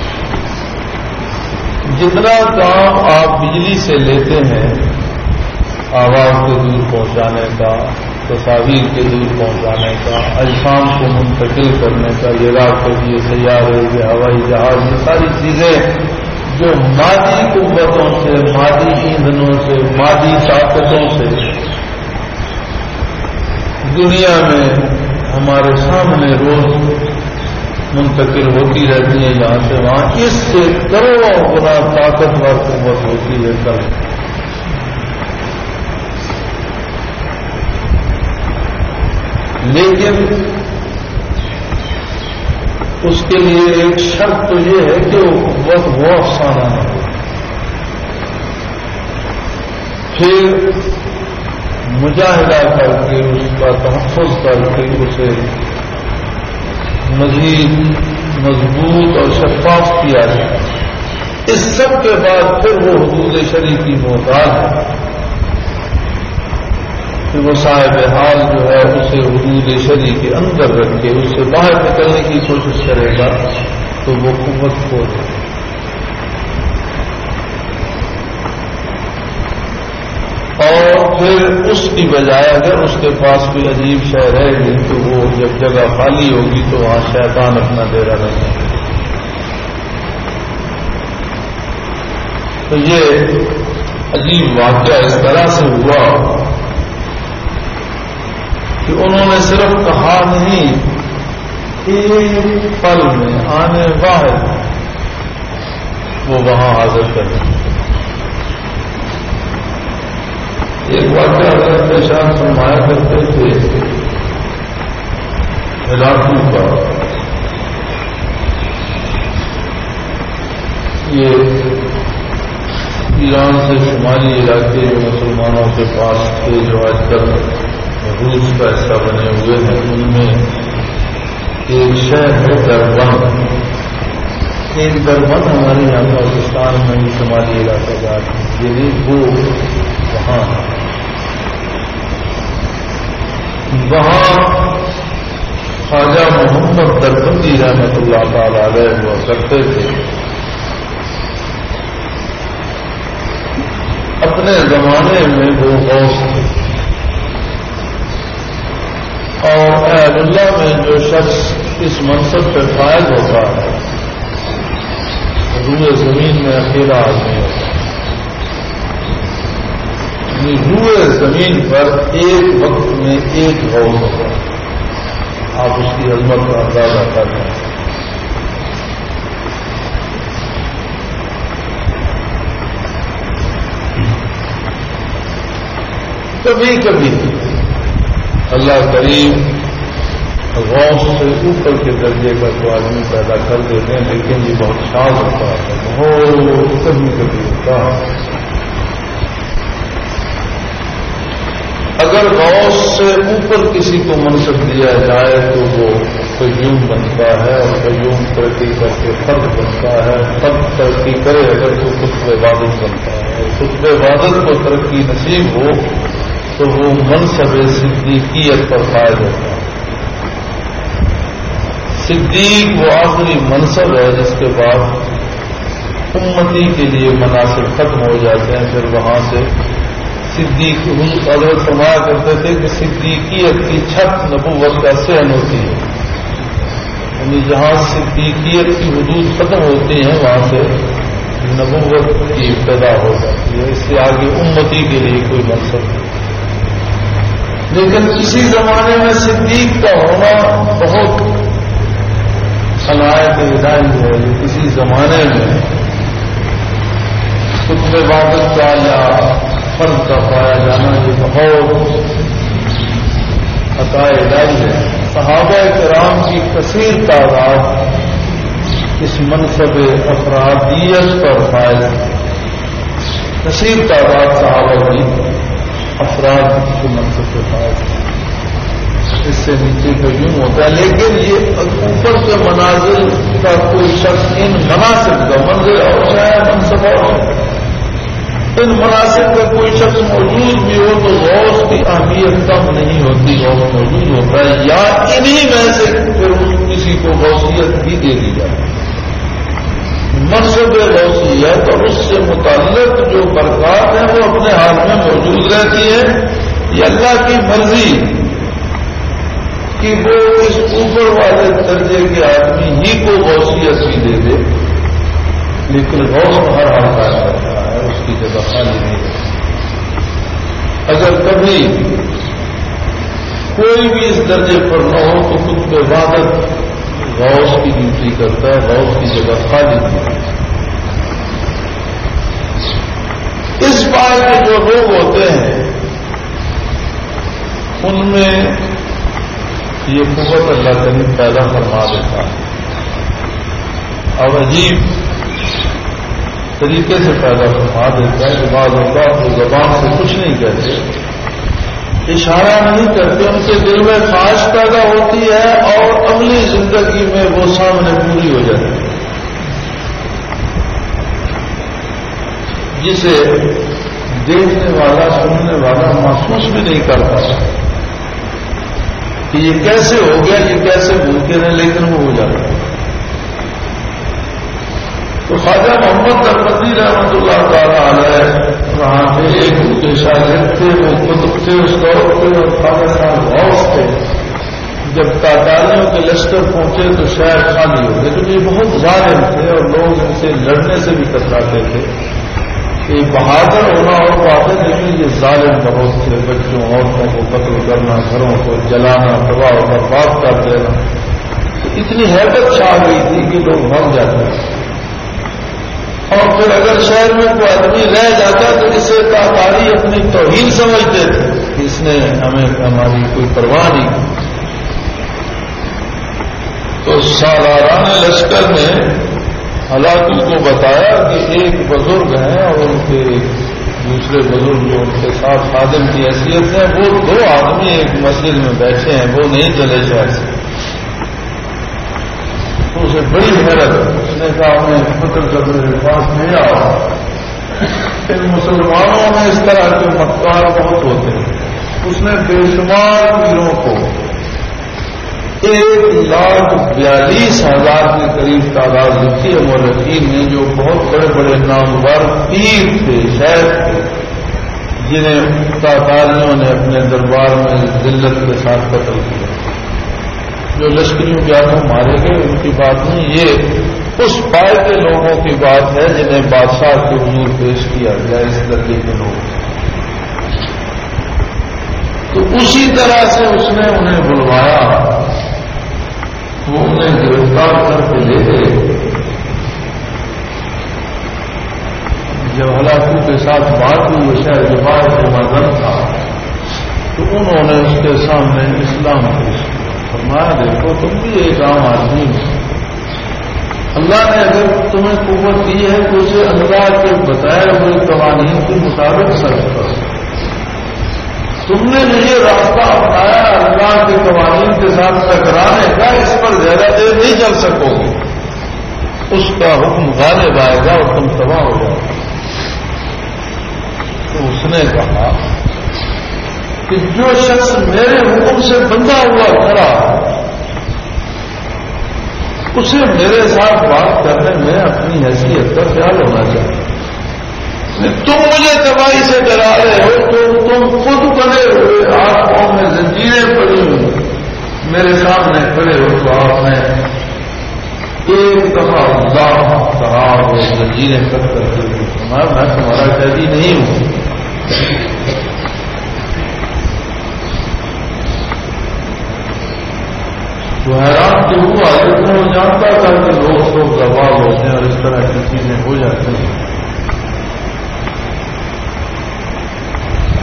Speaker 1: جتنا کام آپ بجلی سے لیتے ہیں، آواز کو دور پہنچانے کا، تصاویر کے دور پہنچانے کا، اجسام کو منتقل کرنے کا، یہ راکٹ، یہ سیارے، یہ ہوائی جہاز، یہ ساری چیزیں جو مادی قوتوں سے، مادی ایندھنوں سے، مادی طاقتوں سے دنیا میں ہمارے سامنے روز منتقل ہوتی رہتی ہیں یہاں سے وہاں، اس سے کروڑوں گنا طاقتور قوت ہوتی ہے. کل لیکن اس کے لیے ایک شرط تو یہ ہے کہ وہ افسانہ نہ ہو. پھر مجاہدہ کر کے اس کا تحفظ کر کے اسے مزید مضبوط اور شفاف کیا جائے. اس سب کے بعد پھر وہ حدود شرعی کی محتاج ہے کہ وہ صاحب حال جو ہے اسے حدود شرعی کے اندر رکھ کے اس سے باہر نکلنے کی کوشش کرے گا تو وہ قوت کھو جائے. اور پھر اس کی بجائے اگر اس کے پاس کوئی عجیب شے رہے گی تو وہ جب جگہ خالی ہوگی تو وہاں شیطان اپنا ڈیرا رکھے گا. تو یہ عجیب واقعہ اس طرح سے ہوا کہ انہوں نے صرف کہا نہیں، ایک پل میں آنے واحد وہ وہاں حاضر کریں. ایک واقعہ حضرت شاہ فرمایا کرتے تھے علاقوں کا. یہ ایران سے شمالی علاقے جو مسلمانوں کے پاس تھے، جو آج کل روس کا حصہ بنے ہوئے ہیں، ان میں ایک شہر ہے دربند. ایک دربند ہمارے یہاں پاکستان میں بھی شمالی علاقہ جات ہیں، یعنی وہ وہاں خواجہ محمد دربندی رحمۃ اللہ تعالی علیہ ہوا کرتے تھے. اپنے زمانے میں وہ غوث تھے اور اہل اللہ میں جو شخص اس منصب پہ فائز ہوتا ہے روئے زمین میں اکیلا آدمی ہوتا ہے. روئے زمین پر ایک وقت میں ایک غوث ہوتا ہے. آپ اس کی عظمت کا اندازہ کر رہے ہیں. کبھی کبھی اللہ کریم غوث سے اوپر کے درجے کا تو آدمی پیدا کر دیتے ہیں، لیکن یہ بہت شاذ ہوتا ہے، بہت کبھی کبھی ہوتا ہے. اگر غوث سے اوپر کسی کو منصب دیا جائے تو وہ قیوم بنتا ہے، اور قیوم ترقی کر کے فرد بنتا ہے. فرد ترقی کرے اگر تو خطب عبادت بنتا ہے. خطب عبادت کو ترقی نصیب ہو تو وہ منصب صدیقیت پر فائز ہوتا ہے. صدیق وہ آخری منصب ہے جس کے بعد امتی کے لیے مناسب ختم ہو جاتے ہیں. پھر وہاں سے صدیق حضرت فرمایا کرتے تھے کہ صدیقیت کی چھت نبوت کا صحن ہوتی ہے. یعنی جہاں صدیقیت کی حدود ختم ہوتی ہیں وہاں سے نبوت کی ابتدا ہو جاتی ہے. اس سے آگے امتی کے لیے کوئی منصب نہیں. لیکن اسی زمانے میں صدیق کا ہونا بہت صلاحیت الہی ہے. کسی زمانے میں خطب عبادت کا یا فرض کا پایا جانا یہ بہت عطا الہی ہے. صحابہ کرام کی کثیر تعداد اس منصب افرادیت پر فائز ہے. کثیر تعداد صحابہ کی افراد کے منصب سے فائز ہے. اس سے نیچے کا یوں ہوتا ہے. لیکن یہ اوپر کے منازل کا کوئی شخص ان مناسب کا منزل اور ہے منصب اور ان مناسب کا کوئی شخص موجود بھی ہو تو غوث کی اہمیت کم نہیں ہوتی. غوث موجود ہوتا ہے یا انہی میں سے پھر کسی کو غوثیت بھی دے دی جائے. منصب غوثیت اور اس سے متعلق جو برکات ہیں وہ اپنے حال میں موجود رہتی ہے. یہ اللہ کی مرضی کہ وہ اس اوپر والے درجے کے آدمی ہی کو غوثیت بھی دے دے. لیکن غوث ہر حال کا کرتا ہے, اس کی جگہ خالی نہیں ہے. اگر کبھی کوئی بھی اس درجے پر نہ ہو تو خود پہ عبادت غوث کی ڈیوٹی کرتا ہے, غوث کی جگہ خالی نہیں ہے. اس بات کے جو لوگ ہوتے ہیں ان میں یہ قوت اللہ تعالی پیدا فرما دیتا ہے اور عجیب طریقے سے پیدا فرما دیتا ہے کہ بعض اوقات وہ زبان سے کچھ نہیں کہتے, اشارہ نہیں کرتے, ان کے دل میں خواہش پیدا ہوتی ہے اور عملی زندگی میں وہ سامنے پوری ہو جاتی ہے, جسے دیکھنے والا سننے والا محسوس بھی نہیں کر پاتا کہ یہ کیسے ہو گیا, یہ کیسے ممکن ہے, لیکن وہ ہو جاتا ہے. تو خواجہ محمد ترمذی رحمۃ اللہ تعالی علیہ وہاں پہ ایک ان کے شاگرد تھے, وہ خود تھے اس دور پہ اور خواجہ صاحب غوث تھے. جب تاتاریوں کے لشکر پہنچے تو شہر خالی ہو گئے, لیکن یہ بہت ظالم تھے اور لوگ ان سے لڑنے سے بھی کتراتے تھے. یہ بہادر ہونا اور بات ہے, لیکن یہ ظالم بہت تھے. بچوں عورتوں کو قتل کرنا, گھروں کو جلانا, تباہ و برباد کر دینا. اتنی حیبت چھا گئی تھی کہ لوگ بھاگ جاتے ہیں. اور پھر اگر شہر میں کوئی آدمی رہ جاتا تو اسے تاتاری اپنی توہین سمجھتے تھے, اس نے ہمیں ہماری کوئی پرواہ نہیں. تو سالاران لشکر نے ہلاکو کو بتایا کہ ایک بزرگ ہیں اور ان کے دوسرے بزرگ جو ان کے ساتھ خادم کی حیثیت ہے, وہ دو آدمی ایک مسجد میں بیٹھے ہیں, وہ نہیں چلے شہر سے. تو اسے بڑی حیرت, اس نے کہا ہمیں فکر کر میرے پاس نہیں آ. ان مسلمانوں میں اس طرح کے مکار بہت ہوتے ہیں. اس نے بے شمار پیروں کو 1,42,000 کے قریب تعداد لکھی ہے مورخین نے, جو بہت بڑے بڑے نامور پیر تھے, شہر تھے, جنہیں تاتاریوں نے اپنے دربار میں ذلت کے ساتھ قتل کیا. جو لشکریوں کے ہاتھوں مارے گئے ان کی بات نہیں, یہ اس پائے کے لوگوں کی بات ہے جنہیں بادشاہ کے حضور پیش کیا گیا, اس درجے کے لوگ. تو اسی طرح سے اس نے انہیں بلوایا, وہ انہیں گرفتار کر کے لے گئے. جب ہلاکو کے ساتھ بات ہوئی, وہ شہر کے بعد سے مذہب تھا, تو انہوں نے اس کے سامنے اسلام پیش کیا. فرمایا دیکھو تم بھی ایک عام آدمی ہو, اللہ نے اگر تمہیں قوت دی ہے تو اسے اللہ کے بتائے ہوئے قوانین کے مطابق سرچ کرو. تم نے جو یہ راستہ اپنایا اللہ کے قوانین کے ساتھ ٹکرانے کا, اس پر زیادہ دیر نہیں چل سکو گے. اس کا حکم غالب آئے گا اور تم تباہ ہو جاؤ. تو اس نے کہا کہ جو شخص میرے حکم سے بندھا ہوا کھڑا اسے میرے ساتھ بات کرنے میں اپنی حیثیت کا خیال ہونا چاہیے. تم مجھے تباہی سے ڈرا رہے ہو تو تم خود بنے ہوئے آنکھوں میں زنجیریں پڑی ہوئی میرے سامنے کھڑے ہو, تو آپ نے ایک دفعہ اللہ کہا وہ زنجیریں کٹ کر کے میں تمہارا قیدی نہیں ہوں. تو حیران تو ہوا, لیکن وہ جانتا تھا کہ لوگ گواہ ہوتے ہیں اور اس طرح کی چیزیں ہو جاتی ہیں.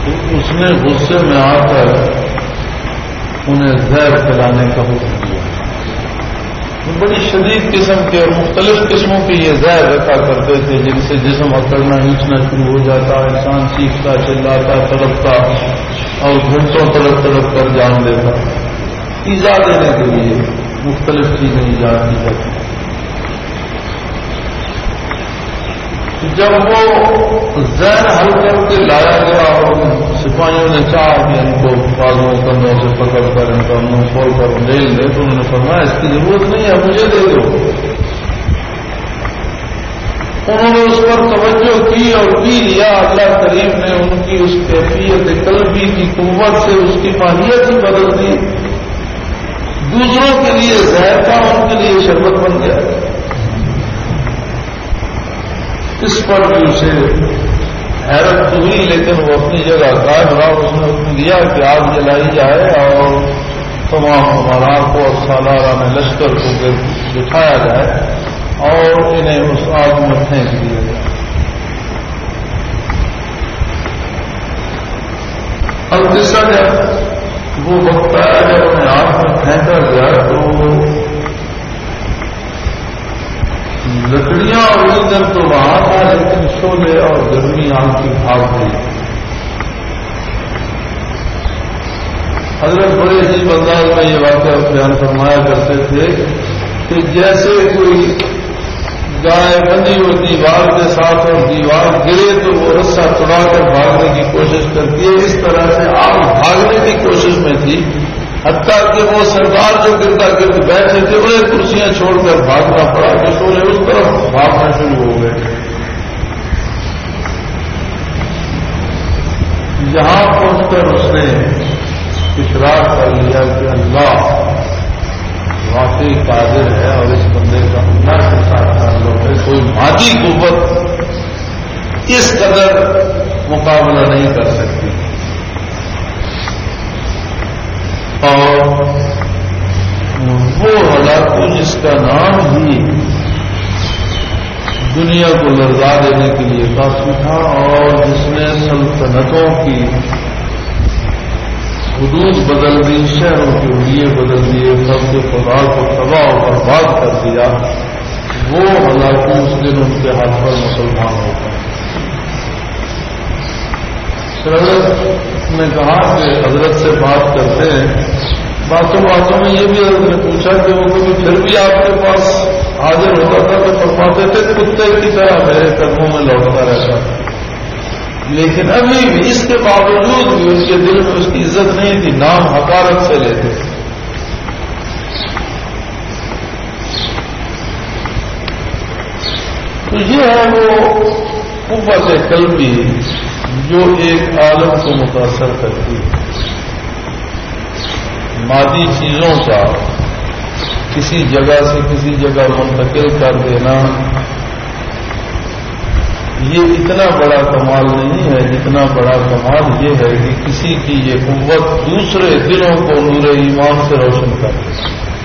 Speaker 1: تو اس نے غصے میں آ کر انہیں زہر پلانے کا حکم دیا. بڑی شدید قسم کے اور مختلف قسموں کے یہ زہر رکھا کرتے تھے جن سے جسم اکڑنا ہینچنا شروع ہو جاتا، انسان چیختا چلاتا تڑپتا اور گھنٹوں تڑپ تڑپ کر جان دیتا. ایجاد دینے کے لیے مختلف چیزیں ایجاد کی جاتی. جب وہ زہر حل کر کے لایا گیا اور سپاہیوں نے چاہا کہ ان کو بازوں کندھوں سے پکڑ کر ان کا منہ کھول کر ڈیل دے تو انہوں نے فرمایا اس کی ضرورت نہیں ہے، مجھے دے دو. انہوں نے اس پر توجہ کی اور پی لیا. اللہ کریم نے ان کی اس کیفیت قلبی کی قوت سے اس کی ماہیت ہی بدل دی. دوسروں کے لیے زہر تھا، ان کے لیے شربت بن گیا. اس پر بھی اسے حیرت ہوئی، لیکن وہ اپنی جگہ قائم رہا. اس نے حکم دیا کہ آگ جلائی جائے اور تمام ہمارا کو اور سالارہ میں لشکر کو بٹھایا جائے اور انہیں اس آگ میں پھینک دیا جائے. اب جیسا جب وہ وقت آیا جب انہیں آگ میں پھینکا گیا تو لکڑیاں اور ایندھن تو وہاں تھا لیکن شعلے اور گرمی آگ کی بھاگ گئی. حضرت بڑے عجیب انداز میں یہ واقعہ بیان فرمایا کرتے تھے کہ جیسے کوئی گائے بندھی ہو دیوار کے ساتھ اور دیوار گرے تو وہ رسا توڑا کر بھاگنے کی کوشش کرتی ہے، اس طرح سے آگ بھاگنے کی کوشش میں تھی. حتیٰ کہ وہ سردار جو گردا گرد بیٹھے تھے انہیں کرسیاں چھوڑ کر بھاگنا پڑا کہ شعلے اس طرف بھاگنا شروع ہو گئے. یہاں پہنچ کر اس نے اشراق کر لیا کہ اللہ واقعی قادر ہے اور اس بندے کا اللہ کے ساتھ تعلق ہے. کوئی مادی قوت اس قدر مقابلہ نہیں کر سکتی. اور وہ ہلاکو جس کا نام ہی دنیا کو لرزا دینے کے لیے کافی تھا اور جس نے سلطنتوں کی حدود بدل دی، شہروں کے لیے بدل دیے، سب کے خدا کو تباہ و برباد کر دیا، وہ ہلاکو اس دن ان کے ہاتھ پر مسلمان ہو گئے. حضرت نے کہا کہ حضرت سے بات کرتے ہیں، باتوں میں یہ بھی حضرت نے پوچھا کہ وہ کبھی پھر بھی آپ کے پاس حاضر ہوتا تھا تو فرماتے تھے کتے کی طرح میرے قدموں میں لوٹتا رہتا تھا. لیکن ابھی بھی اس کے باوجود بھی اس کے دل میں اس کی عزت نہیں تھی، نام حقارت سے لیتے. تو یہ ہے وہ قوت قلبی جو ایک عالم کو متاثر کرتی ہے. مادی چیزوں کا کسی جگہ سے کسی جگہ منتقل کر دینا یہ اتنا بڑا کمال نہیں ہے جتنا بڑا کمال یہ ہے کہ کسی کی یہ قوت دوسرے دلوں کو نور ایمان سے روشن کر دے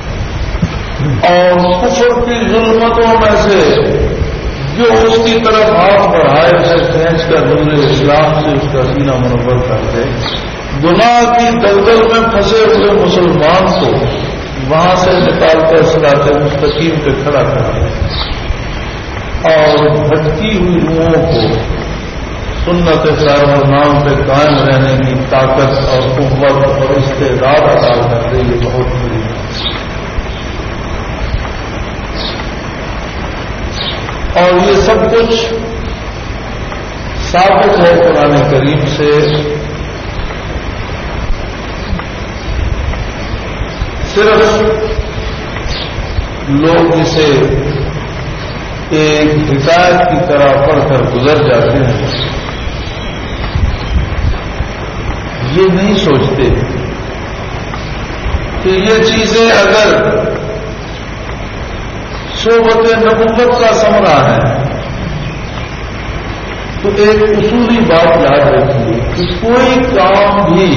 Speaker 1: اور کفر کی ظلمتوں میں سے جو اس کی طرف ہاتھ بڑھائے اسے کھینچ کر نور اسلام سے اس کا سینہ منور کر دے. گناہ کی دلدل میں پھنسے ہوئے مسلمان کو وہاں سے نکال کر صراط مستقیم پہ کھڑا کر دے اور بھٹکی ہوئی روحوں کو سنت سارا نام پہ قائم رہنے کی طاقت اور قوت اور استعداد عطا کر دے. یہ بہت بڑی ہے. اور یہ سب کچھ ثابت ہے قرآن کریم سے. صرف لوگ اسے ایک حکایت کی طرح پڑھ کر گزر جاتے ہیں، یہ نہیں سوچتے کہ یہ چیزیں اگر صحبت نبوت کا ثمرہ ہے تو ایک اصولی بات یاد رکھیے کہ کوئی کام بھی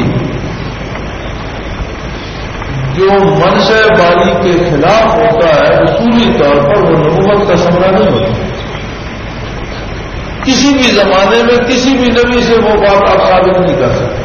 Speaker 1: جو منشا باری کے خلاف ہوتا ہے اصولی طور پر وہ نبوت کا ثمرہ نہیں ہوتا. کسی بھی زمانے میں کسی بھی نبی سے وہ بات آپ ثابت نہیں کر سکتے.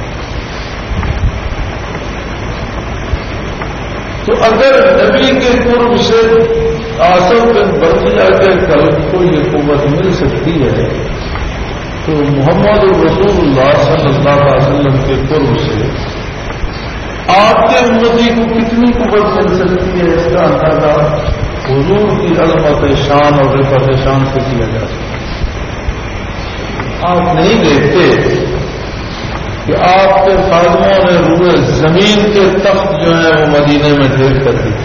Speaker 1: تو اگر نبی کے قرب سے آصف بن برقیہ کے قلب کو یہ قوت مل سکتی ہے تو محمد رسول اللہ صلی اللہ علیہ وسلم کے قرب سے آپ کے امتی کو کتنی قوت مل سکتی ہے اس کا اندازہ حضور کی عظمت شان اور رفعت شان سے کیا جا سکتا ہے. آپ نہیں دیکھتے کہ آپ کے خادموں نے روئے زمین کے تخت جو ہیں وہ مدینے میں ڈھیر کر دی.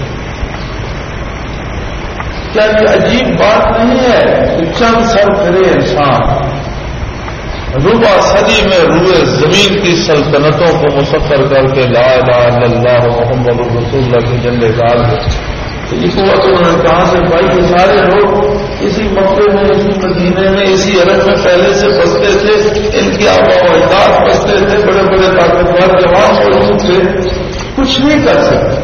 Speaker 1: کیا یہ عجیب بات نہیں ہے کہ چند سر پھرے انسان ربع صدی میں روئے زمین کی سلطنتوں کو مسخر کر کے لا الہ الا اللہ محمد رسول اللہ کے جھنڈے ڈال دے. تو اس وقت انہوں نے کہاں سے بھائی یہ سارے لوگ اسی مکے میں اسی مدینے میں اسی عرب میں پہلے سے بستے تھے, ان کی آبا و اجداد بستے تھے, بڑے بڑے طاقتور جوان موجود تھے, کچھ نہیں کر سکتے.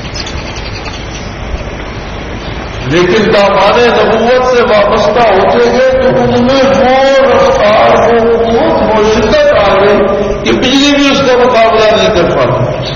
Speaker 1: لیکن دامان نبوت سے وابستہ ہوتے گئے تو ان میں وہ رفتار وہ شدت آ گئی کہ بجلی بھی اس کا مقابلہ نہیں کر پاتی.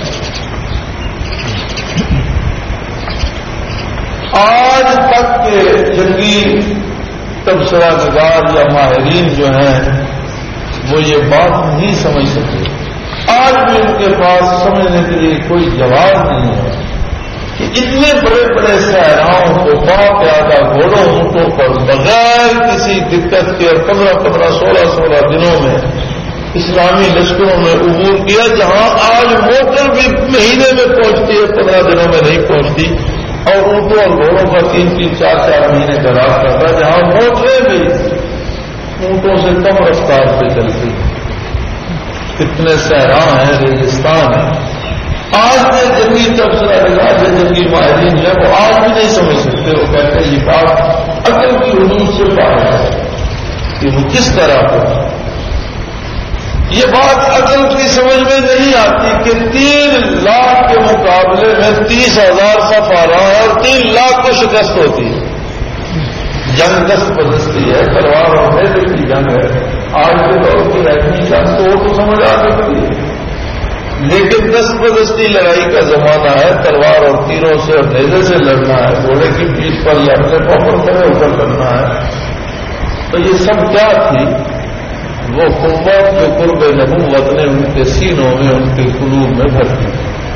Speaker 1: آج تک کے جنگی تبصرہ نگار یا ماہرین جو ہیں وہ یہ بات نہیں سمجھ سکتے. آج بھی ان کے پاس سمجھنے کے لیے کوئی جواب نہیں ہے کہ اتنے بڑے بڑے صحراؤں کو باقاعدہ گھوڑوں اونٹوں پر بغیر کسی دقت کے اور 15 16 دنوں میں اسلامی لشکروں میں عبور کیا, جہاں آج موٹر بھی مہینے میں پہنچتی ہے 15 دنوں میں نہیں پہنچتی, اور اونٹوں اور گھوڑوں کا 3 4 مہینے کا راستہ تھا جہاں موٹریں بھی اونٹوں سے کم رفتار پہ چلتی. کتنے صحرا ہیں, ریگستان ہیں. آج میں جنگی تبصرہ نگار سے جنگی ماہرین ہے وہ آج بھی نہیں سمجھ سکتے. وہ کہتے ہیں یہ بات عقل کی حدود سے باہر ہے کہ وہ کس طرح کو یہ بات عقل کی سمجھ میں نہیں آتی کہ 3 لاکھ کے مقابلے میں 30,000 صفارہ ہے اور 3 لاکھ کو شکست ہوتی ہے. جنگ دست بدستی ہے, تلوار اور نیزے کی جنگ ہے. آج کے دور کی ایٹمی جنگ تو سمجھ آ سکتی ہے, لیکن دست بدستی لڑائی کا زمانہ ہے. تلوار اور تیروں سے اور نیزے سے لڑنا ہے, گھوڑے کی پیٹھ پر یا اپنے پاپڑ کرے اوپر کرنا ہے. تو یہ سب کیا تھی؟ وہ قوت جو قرب نبوت نے ان کے سینوں میں ان کے قلوب میں بھر دی.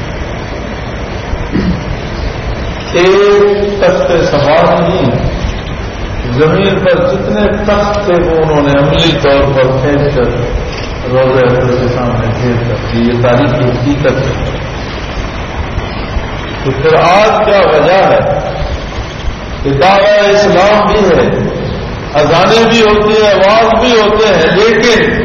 Speaker 1: ایک تخت سوار نہیں, زمین پر جتنے تخت تھے وہ انہوں نے عملی طور پر پھینک کر روزہ حضرت کے سامنے پھینک کر دی. یہ تاریخ کی حقیقت ہے. تو پھر آج کیا وجہ ہے کہ دعویٰ اسلام بھی ہے, اذانیں بھی ہوتی ہیں, آواز بھی ہوتے ہیں, لیکن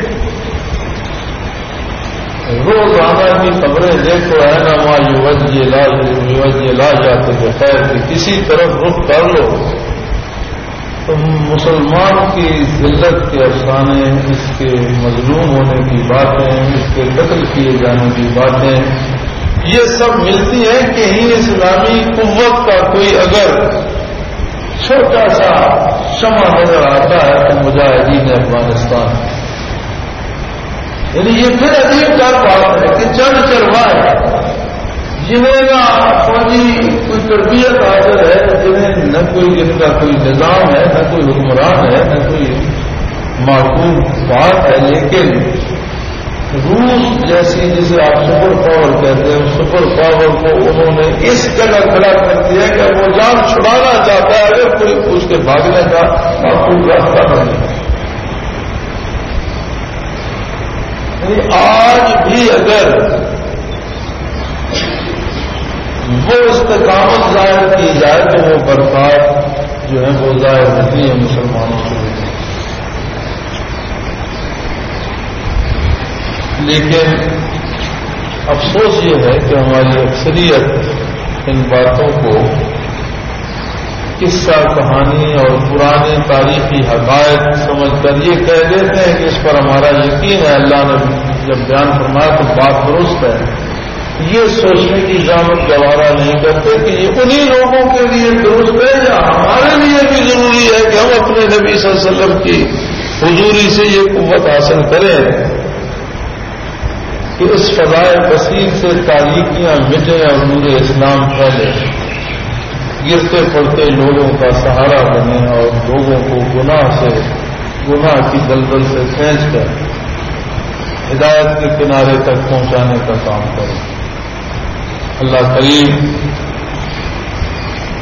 Speaker 1: روزانہ کی خبریں دیکھو ہے نا ماں یوج لا جاتے بخیر کہ کسی طرف رخ کر لو تو مسلمان کی ذلت کے افسانے, اس کے مظلوم ہونے کی باتیں, اس کے قتل کیے جانے کی باتیں, یہ سب ملتی ہیں. کہیں اسلامی قوت کا کوئی اگر چھوٹا سا شمع نظر آتا ہے تو مجاہدین افغانستان. یعنی یہ پھر عجیب کا بات ہے کہ چند چروائے جنہیں نہ فوجی کوئی تربیت حاصل ہے, جنہیں نہ کوئی ان کا کوئی نظام ہے, نہ کوئی حکمران ہے, نہ کوئی معقول بات ہے, لیکن روس جیسی جسے آپ سپر پاور کہتے ہیں, سپر پاور کو انہوں نے اس جگہ کھڑا کر دیا کہ وہ جان چھڑانا چاہتا ہے اگر کوئی اس کے بھاگنے کا معقول راستہ نہیں. آج بھی اگر وہ استقامت ظاہر کی جائے تو وہ برکات جو ہے وہ ظاہر ہوتی ہے مسلمانوں کے لیے. لیکن افسوس یہ ہے کہ ہماری اکثریت ان باتوں کو قصہ کہانی اور پرانے تاریخی حقائق سمجھ کر یہ کہہ دیتے ہیں کہ اس پر ہمارا یقین ہے, اللہ نے جب بیان فرمایا تو بات درست ہے. یہ سوچنے کی زحمت گوارا نہیں کرتے کہ یہ انہی لوگوں کے لیے درست ہے یا ہمارے لیے بھی ضروری ہے کہ ہم اپنے نبی صلی اللہ علیہ وسلم کی حضوری سے یہ قوت حاصل کریں کہ اس فضائے بصیر سے تاریکیاں مٹیں اور نور اسلام پھیلے، گرتے پڑتے لوگوں کا سہارا بنے اور لوگوں کو گناہ کی دلدل سے کھینچ کر ہدایت کے کنارے تک پہنچانے کا کام کرے۔ اللہ کریم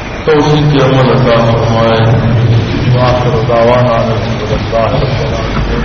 Speaker 1: توحید کے عمل عطا فرمائے۔ آخر دعوانا الحمدللہ رب العالمین۔